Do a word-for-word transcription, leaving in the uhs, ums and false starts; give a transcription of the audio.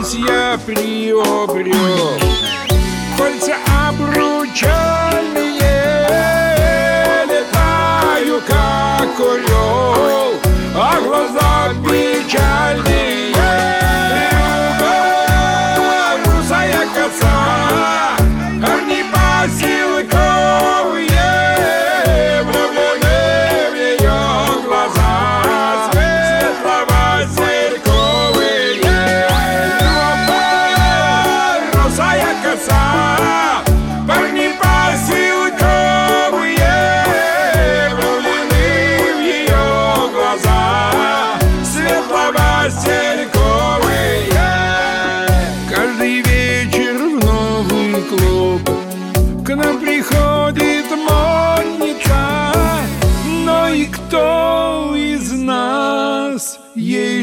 я приобрел кольца обручальные, летаю как орел, а глаза печальные. Русая коса, парни поселковые, влюблены в ее глаза, светло-васильковые. Русая коса, парни поселковые, влюблены в ее глаза, светло-васильковые. Каждый вечер в новый клуб к нам приходит модница, но и кто из нас ей